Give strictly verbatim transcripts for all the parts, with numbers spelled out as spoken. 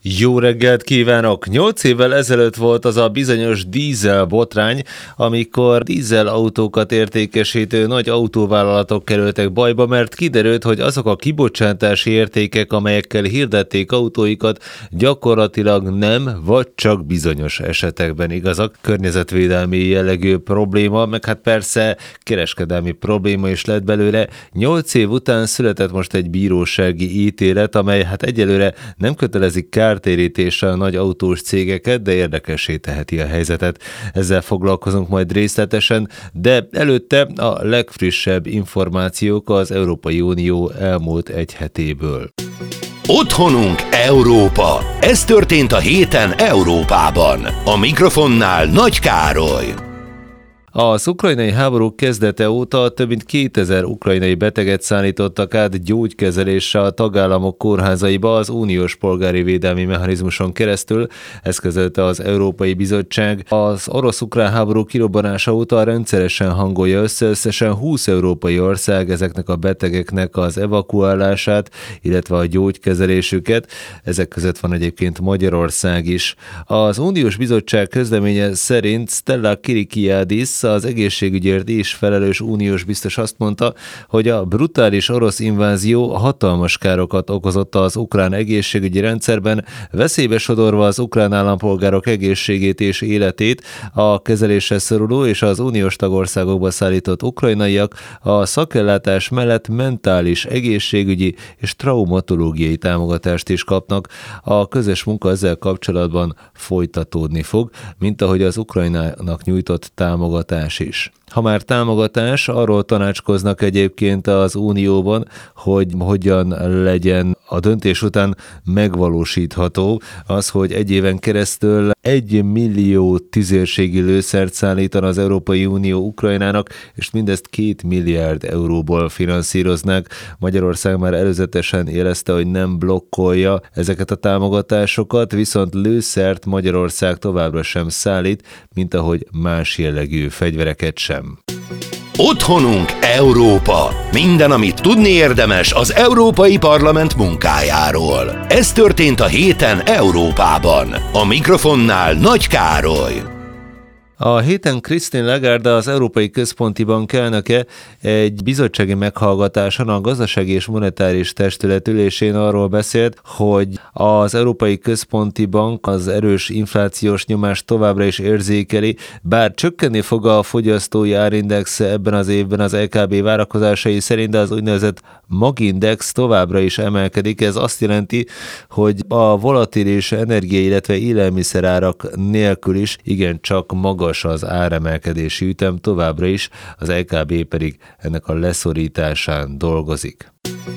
Jó reggelt kívánok! Nyolc évvel ezelőtt volt az a bizonyos dízel botrány, amikor dízel autókat értékesítő nagy autóvállalatok kerültek bajba, mert kiderült, hogy azok a kibocsátási értékek, amelyekkel hirdették autóikat, gyakorlatilag nem, vagy csak bizonyos esetekben igazak. Környezetvédelmi jellegű probléma, meg hát persze kereskedelmi probléma is lett belőle. Nyolc év után született most egy bírósági ítélet, amely hát egyelőre nem kötelezik kártérítéssel a nagy autós cégeket, de érdekessé teheti a helyzetet. Ezzel foglalkozunk majd részletesen, de előtte a legfrissebb információk az Európai Unió elmúlt egy hetéből. Otthonunk Európa. Ez történt a héten Európában. A mikrofonnál Nagy Károly. Az ukrajnai háború kezdete óta több mint kétezer ukrajnai beteget szállítottak át gyógykezelésre a tagállamok kórházaiba az uniós polgári védelmi mechanizmuson keresztül, ezt közölte az Európai Bizottság. Az orosz-ukrán háború kirobbanása óta rendszeresen hangolja össze összesen húsz európai ország ezeknek a betegeknek az evakuálását, illetve a gyógykezelésüket. Ezek között van egyébként Magyarország is. Az Uniós Bizottság közleménye szerint Stella Kyriakides, az egészségügyért is felelős uniós biztos azt mondta, hogy a brutális orosz invázió hatalmas károkat okozott az ukrán egészségügyi rendszerben, veszélybe sodorva az ukrán állampolgárok egészségét és életét. A kezelésre szoruló és az uniós tagországokba szállított ukrajnaiak a szakellátás mellett mentális, egészségügyi és traumatológiai támogatást is kapnak. A közös munka ezzel kapcsolatban folytatódni fog, mint ahogy az Ukrajnának nyújtott támogatás is. Ha már támogatás, arról tanácskoznak egyébként az Unióban, hogy hogyan legyen a döntés után megvalósítható az, hogy egy éven keresztül egy millió tüzérségi lőszert szállítan az Európai Unió Ukrajnának, és mindezt két milliárd euróból finanszíroznak. Magyarország már előzetesen jelezte, hogy nem blokkolja ezeket a támogatásokat, viszont lőszert Magyarország továbbra sem szállít, mint ahogy más jellegű fegyvereket sem. Otthonunk Európa. Minden, amit tudni érdemes az Európai Parlament munkájáról. Ez történt a héten Európában. A mikrofonnál Nagy Károly. A héten Christine Lagarde, az Európai Központi Bank elnöke egy bizottsági meghallgatáson a Gazdasági és Monetáris Testület ülésén arról beszélt, hogy az Európai Központi Bank az erős inflációs nyomást továbbra is érzékeli, bár csökkenni fog a fogyasztói árindex ebben az évben az é ká bé várakozásai szerint, de az úgynevezett magindex továbbra is emelkedik. Ez azt jelenti, hogy a volatilis energia, illetve élelmiszerárak nélkül is igencsak magas az áremelkedési ütem továbbra is, az é ká bé pedig ennek a leszorításán dolgozik.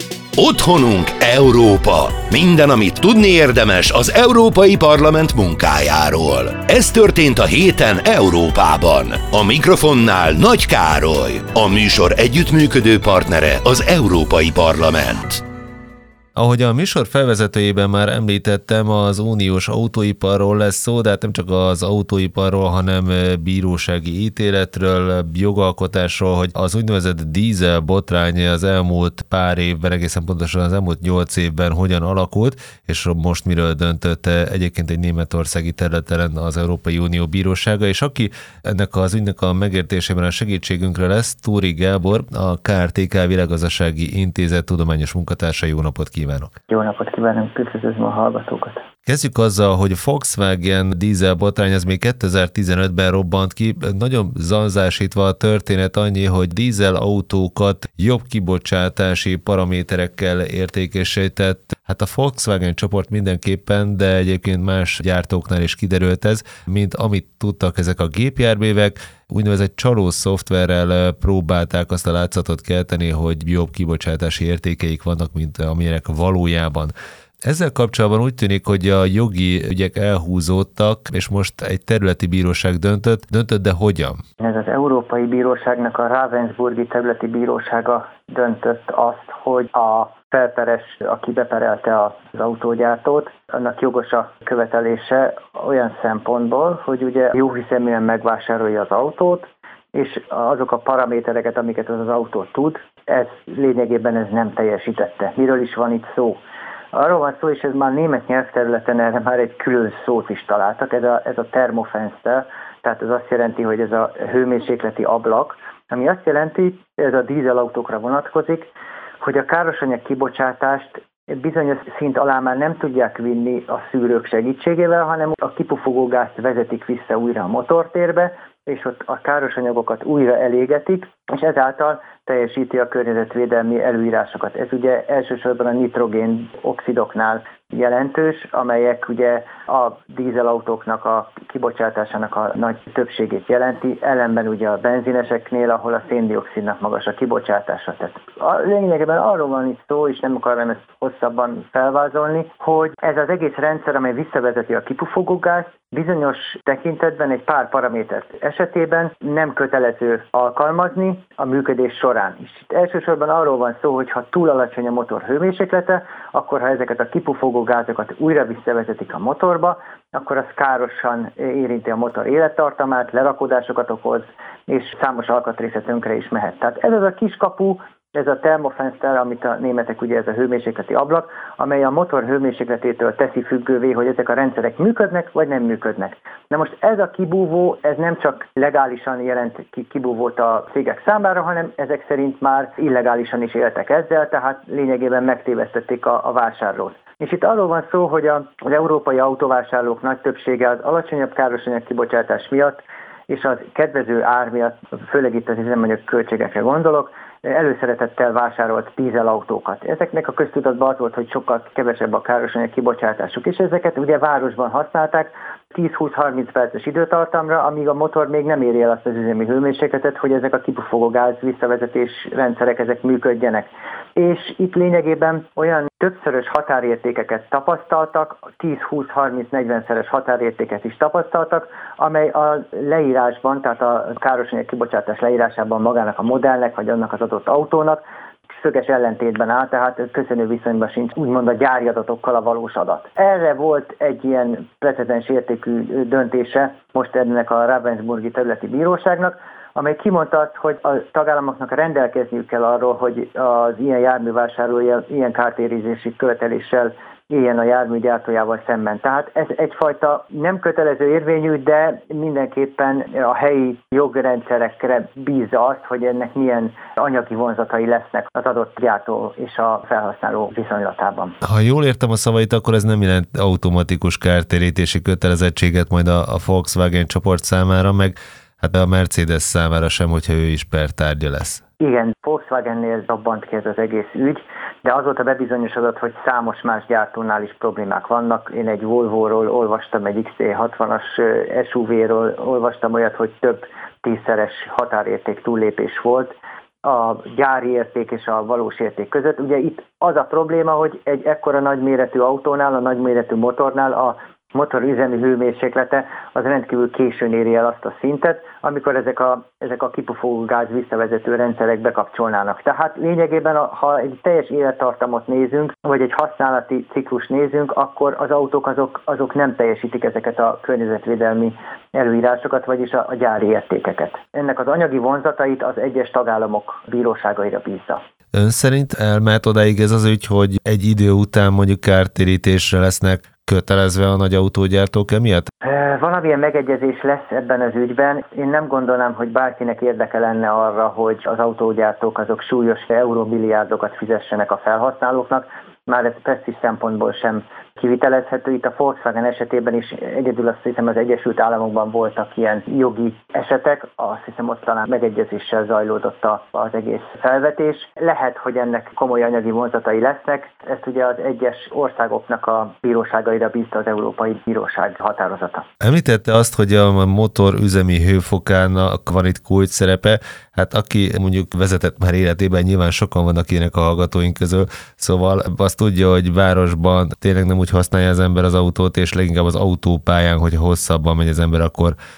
Otthonunk Európa. Minden, amit tudni érdemes az Európai Parlament munkájáról. Ez történt a héten Európában. A mikrofonnál Nagy Károly. A műsor együttműködő partnere az Európai Parlament. Ahogy a műsor felvezetőjében már említettem, az uniós autóiparról lesz szó, de hát nem csak az autóiparról, hanem bírósági ítéletről, jogalkotásról, hogy az úgynevezett dízel botrány az elmúlt pár évben, egészen pontosan az elmúlt nyolc évben hogyan alakult, és most miről döntött egyébként egy németországi területen az Európai Unió bírósága, és aki ennek az ügynek a megértésében a segítségünkre lesz, Tóri Gábor, a ká er té ká Világgazdasági Intézet tudományos munkatársa. Jó napot kívánok! Jó napot kívánok, üdvözlöm a hallgatókat! Kezdjük azzal, hogy a Volkswagen dízel botrány az még kétezer-tizenötben robbant ki. Nagyon zanzásítva a történet annyi, hogy dízel autókat jobb kibocsátási paraméterekkel értékesített. Hát a Volkswagen csoport mindenképpen, de egyébként más gyártóknál is kiderült ez, mint amit tudtak ezek a gépjárművek. Úgynevezett csaló szoftverrel próbálták azt a látszatot kelteni, hogy jobb kibocsátási értékeik vannak, mint amilyenek valójában. Ezzel kapcsolatban úgy tűnik, hogy a jogi ügyek elhúzódtak, és most egy területi bíróság döntött, döntött, de hogyan? Ez az Európai Bíróságnak a Ravensburgi területi bírósága döntött azt, hogy a felperes, aki beperelte az autógyártót, annak jogos a követelése olyan szempontból, hogy ugye jóhiszeműen megvásárolja az autót, és azok a paramétereket, amiket az az autó tud, ez lényegében ez nem teljesítette. Miről is van itt szó? Arról van szó, és ez már német nyelvterületen erre már egy külön szót is találtak, ez a, ez a thermofenster, tehát ez azt jelenti, hogy ez a hőmérsékleti ablak, ami azt jelenti, ez a dízelautókra vonatkozik, hogy a károsanyag kibocsátást bizonyos szint alá már nem tudják vinni a szűrők segítségével, hanem a kipufogógázt vezetik vissza újra a motortérbe, és ott a károsanyagokat újra elégetik, és ezáltal teljesíti a környezetvédelmi előírásokat. Ez ugye elsősorban a nitrogén oxidoknál jelentős, amelyek ugye a dízelautóknak a kibocsátásának a nagy többségét jelenti, ellenben ugye a benzineseknél, ahol a széndioxidnak magas a kibocsátása. Tehát a lényegében arról van itt szó, és nem akarom ezt hosszabban felvázolni, hogy ez az egész rendszer, amely visszavezeti a kipufogógázt, bizonyos tekintetben egy pár paramétert esetében nem kötelező alkalmazni a működés során is. Itt elsősorban arról van szó, hogy ha túl alacsony a motor hőmérséklete, akkor ha ezeket a kipufogó gázokat újra visszavezetik a motorba, akkor az károsan érinti a motor élettartamát, lerakodásokat okoz, és számos alkatrésze tönkre is mehet. Tehát ez az a kiskapu, ez a thermofenster, amit a németek ugye ez a hőmérsékleti ablak, amely a motor hőmérsékletétől teszi függővé, hogy ezek a rendszerek működnek, vagy nem működnek. Na most ez a kibúvó, ez nem csak legálisan jelent kibúvót a cégek számára, hanem ezek szerint már illegálisan is éltek ezzel, tehát lényegében megtévesztették a, a vásárlót. És itt arról van szó, hogy a, az európai autóvásárlók nagy többsége az alacsonyabb károsanyag kibocsátás miatt, és az kedvező ár miatt, főleg itt az üzemanyag költségekre gondolok, előszeretettel vásárolt dízelautókat. Ezeknek a köztudatban az volt, hogy sokkal kevesebb a károsanyag kibocsátásuk, és ezeket ugye városban használták tíz-húsz-harminc perces időtartamra, amíg a motor még nem éri el azt az üzemi hőmérsékletet, hogy ezek a kipufogó gáz visszavezetés rendszerek ezek működjenek. És itt lényegében olyan többszörös határértékeket tapasztaltak, tíz-húsz-harminc-negyvenszeres határértéket is tapasztaltak, amely a leírásban, tehát a károsanyag kibocsátás leírásában magának a modellnek, vagy annak az adott autónak szöges ellentétben áll, tehát köszönő viszonyban sincs úgymond a gyári adatokkal a valós adat. Erre volt egy ilyen precedens értékű döntése most ennek a Ravensburgi területi bíróságnak, amely kimondta azt, hogy a tagállamoknak rendelkezniük kell arról, hogy az ilyen járművásárlója ilyen kártérítési követeléssel éljen a jármű gyártójával szemben. Tehát ez egyfajta nem kötelező érvényű, de mindenképpen a helyi jogrendszerekre bízza azt, hogy ennek milyen anyagi vonzatai lesznek az adott gyártó és a felhasználó viszonylatában. Ha jól értem a szavait, akkor ez nem jelent automatikus kártérítési kötelezettséget majd a, a Volkswagen csoport számára, meg hát a Mercedes számára sem, hogyha ő is pertárgya lesz. Igen, Volkswagennél robbant ki ez az egész ügy, de azóta bebizonyosodott, hogy számos más gyártónál is problémák vannak. Én egy Volvo-ról olvastam, egy iksz té hatvanas es u vé-ről olvastam olyat, hogy több tízszeres határérték túllépés volt a gyári érték és a valós érték között. Ugye itt az a probléma, hogy egy ekkora nagyméretű autónál, a nagyméretű motornál a motor üzemi hőmérséklete az rendkívül későn éri el azt a szintet, amikor ezek a, ezek a kipufogó gáz visszavezető rendszerek bekapcsolnának. Tehát lényegében, ha egy teljes élettartamot nézünk, vagy egy használati ciklus nézünk, akkor az autók azok, azok nem teljesítik ezeket a környezetvédelmi előírásokat, vagyis a, a gyári értékeket. Ennek az anyagi vonzatait az egyes tagállamok bíróságaira bízza. Ön szerint elmehet odáig ez az ügy, hogy egy idő után mondjuk kártérítésre lesznek kötelezve a nagy autógyártók emiatt? Valamilyen megegyezés lesz ebben az ügyben. Én nem gondolnám, hogy bárkinek érdeke lenne arra, hogy az autógyártók azok súlyos eurómilliárdokat fizessenek a felhasználóknak. Már ez presztízs szempontból sem kivitelezhető. Itt a Volkswagen esetében is egyedül azt hiszem az Egyesült Államokban voltak ilyen jogi esetek, azt hiszem ott talán megegyezéssel zajlódott az egész felvetés. Lehet, hogy ennek komoly anyagi vonzatai lesznek, ezt ugye az egyes országoknak a bíróságaira bízta az Európai Bíróság határozata. Említette azt, hogy a motor üzemi hőfokának van itt kulcs szerepe, hát aki mondjuk vezetett már életében, nyilván sokan vannak ilyenek a hallgatóink közül, szóval azt tudja, hogy városban tényleg nem úgy használja az ember az autót, és leginkább az autópályán, hogyha hosszabban megy az ember, akkor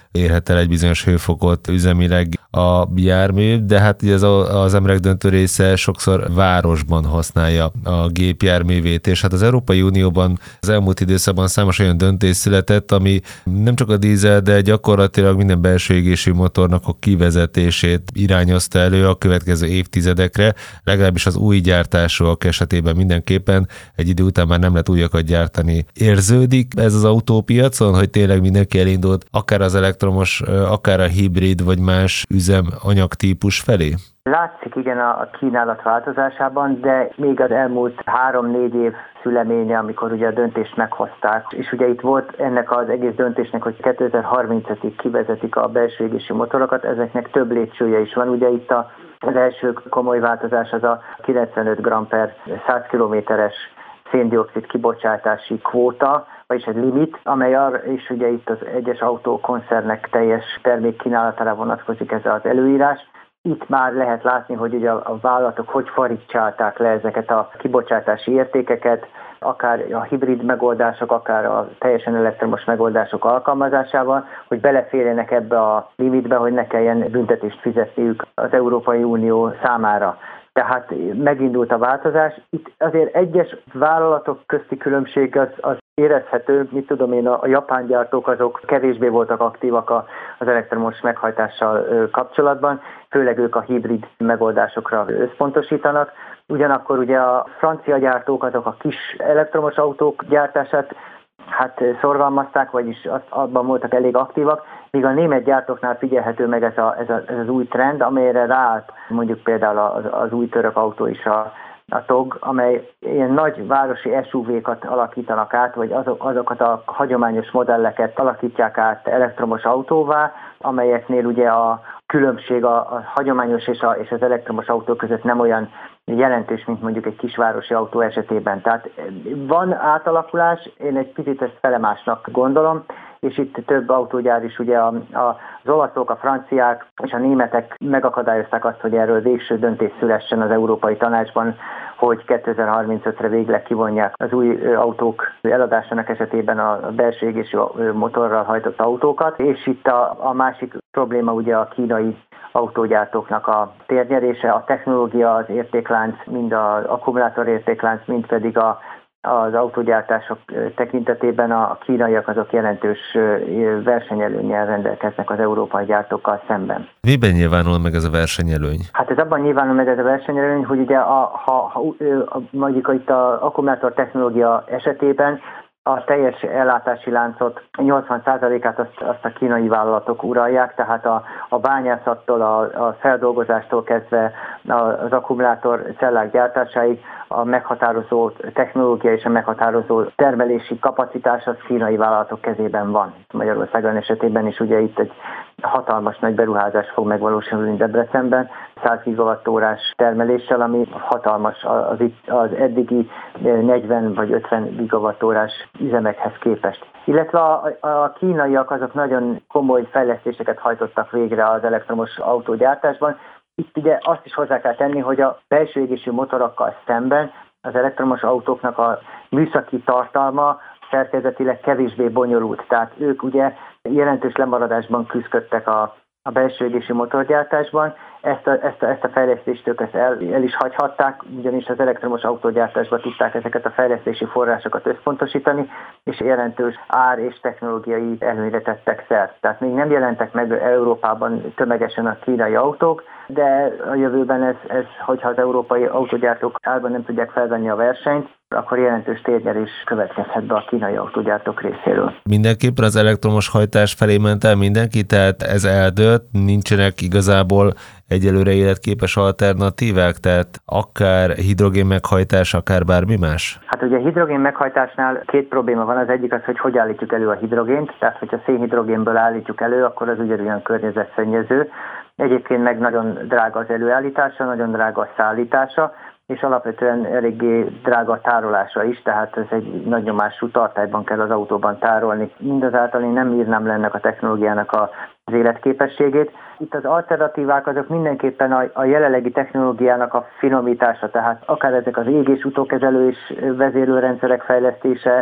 érhet el egy bizonyos hőfokot üzemileg a jármű, de hát ugye ez a, az emberek döntő része sokszor városban használja a gépjárművét, és hát az Európai Unióban az elmúlt időszakban számos olyan döntés született, ami nem csak a dízel, de gyakorlatilag minden belső égésű motornak a kivezetését irányozta elő a következő évtizedekre, legalábbis az új gyártásúak esetében mindenképpen egy idő után már nem lehet újakat gyártani. Érződik ez az autópiacon, hogy tényleg mindenki elindult akár az elektromos, akár a hibrid vagy más üzemanyagtípus felé? Látszik igen a kínálat változásában, de még az elmúlt három-négy év szüleménye, amikor ugye a döntést meghozták, és ugye itt volt ennek az egész döntésnek, hogy kétezer-harmincig kivezetik a belső égésű motorokat, ezeknek több lépcsője is van. Ugye itt a, az első komoly változás az a kilencvenöt gramm per száz kilométeres szén-dioxid kibocsátási kvóta, vagyis egy limit, amely arra, és ugye itt az egyes autókoncernek teljes termékkínálatára vonatkozik ez az előírás. Itt már lehet látni, hogy ugye a vállalatok hogy farigcsálták le ezeket a kibocsátási értékeket, akár a hibrid megoldások, akár a teljesen elektromos megoldások alkalmazásával, hogy beleférjenek ebbe a limitbe, hogy ne kelljen büntetést fizetniük az Európai Unió számára. Tehát megindult a változás. Itt azért egyes vállalatok közti különbség az, az érezhető, mit tudom én, a, a japán gyártók azok kevésbé voltak aktívak a, az elektromos meghajtással ö, kapcsolatban, főleg ők a hibrid megoldásokra összpontosítanak. Ugyanakkor ugye a francia gyártók azok a kis elektromos autók gyártását hát szorgalmazták, vagyis azt, abban voltak elég aktívak, míg a német gyártóknál figyelhető meg ez, a, ez, a, ez az új trend, amelyre ráállt mondjuk például az, az új török autó is, a, a TOG, amely ilyen nagy városi es u vé-kat alakítanak át, vagy azok, azokat a hagyományos modelleket alakítják át elektromos autóvá, amelyeknél ugye a különbség a, a hagyományos és, a, és az elektromos autó között nem olyan jelentős, mint mondjuk egy kisvárosi autó esetében. Tehát van átalakulás, én egy picit ezt felemásnak gondolom, és itt több autógyár is, ugye a, a, az olaszok, a franciák és a németek megakadályozták azt, hogy erről végső döntés szülessen az Európai Tanácsban, hogy kétezer-harmincötre végleg kivonják az új autók eladásának esetében a belső égésű motorral hajtott autókat, és itt a, a másik probléma ugye a kínai autógyártóknak a térnyerése, a technológia, az értéklánc, mind az akkumulátor értéklánc, mind pedig a az autógyártások tekintetében a kínaiak azok jelentős versenyelőnnyel rendelkeznek az európai gyártókkal szemben. Miben nyilvánul meg ez a versenyelőny? Hát ez abban nyilvánul meg ez a versenyelőny, hogy ugye a, ha, ha mondjuk itt az akkumulátor technológia esetében a teljes ellátási láncot, nyolcvan százalékát azt, azt a kínai vállalatok uralják, tehát a, a bányászattól, a, a feldolgozástól kezdve az akkumulátor cellák gyártásáig a meghatározó technológia és a meghatározó termelési kapacitás az kínai vállalatok kezében van. Magyarországon esetében is ugye itt egy hatalmas nagy beruházás fog megvalósulni Debrecenben, száz gigawattórás termeléssel, ami hatalmas az, az eddigi negyven vagy ötven gigawattórás üzemekhez képest. Illetve a, a kínaiak azok nagyon komoly fejlesztéseket hajtottak végre az elektromos autógyártásban. Itt ugye azt is hozzá kell tenni, hogy a belső égésű motorokkal szemben az elektromos autóknak a műszaki tartalma szerkezetileg kevésbé bonyolult. Tehát ők ugye jelentős lemaradásban küzdöttek a, a belső égésű motorgyártásban. Ezt a, ezt a, ezt a fejlesztést ők ezt el, el is hagyhatták, ugyanis az elektromos autógyártásban tudták ezeket a fejlesztési forrásokat összpontosítani, és jelentős ár és technológiai előnyre tettek szert. Tehát még nem jelentek meg Európában tömegesen a kínai autók, de a jövőben ez, ez hogyha az európai autógyártók árban nem tudják felvenni a versenyt, akkor jelentős térnyerés következhet be a kínai autógyártók részéről. Mindenképpen az elektromos hajtás felé ment el mindenki, tehát ez eldőlt, nincsenek igazából egyelőre életképes alternatívák, tehát akár hidrogén meghajtás, akár bármi más? Hát ugye a hidrogén meghajtásnál két probléma van. Az egyik az, hogy hogy állítjuk elő a hidrogént, tehát hogyha szénhidrogénből állítjuk elő, akkor az ugyanolyan környezetszennyező. Egyébként meg nagyon drága az előállítása, nagyon drága a szállítása, és alapvetően eléggé drága a tárolása is, tehát ez egy nagy nyomású tartályban kell az autóban tárolni. Mindazáltal én nem írnám le ennek a technológiának az életképességét. Itt az alternatívák azok mindenképpen a, a jelenlegi technológiának a finomítása, tehát akár ezek az égés utókezelő és vezérlőrendszerek fejlesztése,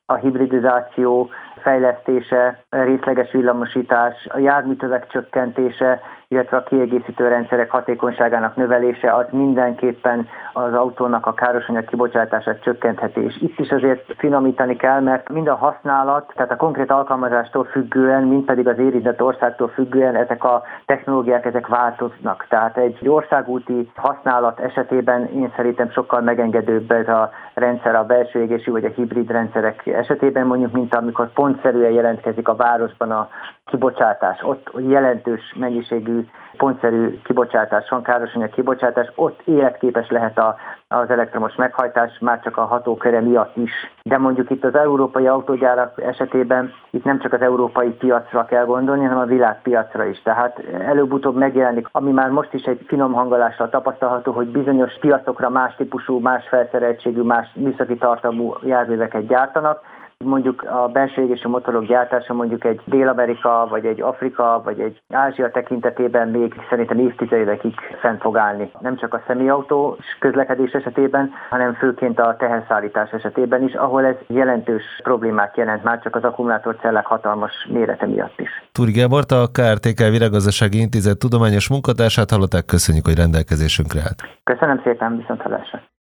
a hibridizáció fejlesztése, részleges villamosítás, a járműtövek csökkentése, illetve a kiegészítő rendszerek hatékonyságának növelése, az mindenképpen az autónak a károsanyag kibocsátását csökkentheti. És itt is azért finomítani kell, mert mind a használat, tehát a konkrét alkalmazástól függően, mind pedig az érintett országtól függően ezek a technológiák ezek változnak. Tehát egy országúti használat esetében én szerintem sokkal megengedőbb ez a rendszer a belső égésű vagy a hibrid rendszerek esetében, mondjuk, mint amikor pontszerűen jelentkezik a városban a kibocsátás. Ott jelentős mennyiségű pontszerű kibocsátás van, károsanyag kibocsátás, ott életképes lehet a, az elektromos meghajtás, már csak a hatóköre miatt is. De mondjuk itt az európai autógyárak esetében itt nem csak az európai piacra kell gondolni, hanem a világpiacra is. Tehát előbb-utóbb megjelenik, ami már most is egy finom hangolással tapasztalható, hogy bizonyos piacokra más típusú, más felszereltségű, más műszaki tartalmú járműveket gyártanak. Mondjuk a belső égésű motorok gyártása mondjuk egy Dél-Amerika, vagy egy Afrika, vagy egy Ázsia tekintetében még szerintem évtizedekig fent fog állni. Nem csak a személyautó közlekedés esetében, hanem főként a teherszállítás esetében is, ahol ez jelentős problémát jelent, már csak az akkumulátorcellák hatalmas mérete miatt is. Túri Gábort, a ká er té ká Virággazdasági Intézet tudományos munkatársát hallották, köszönjük, hogy rendelkezésünkre állt. Köszönöm szépen, viszonthallásra.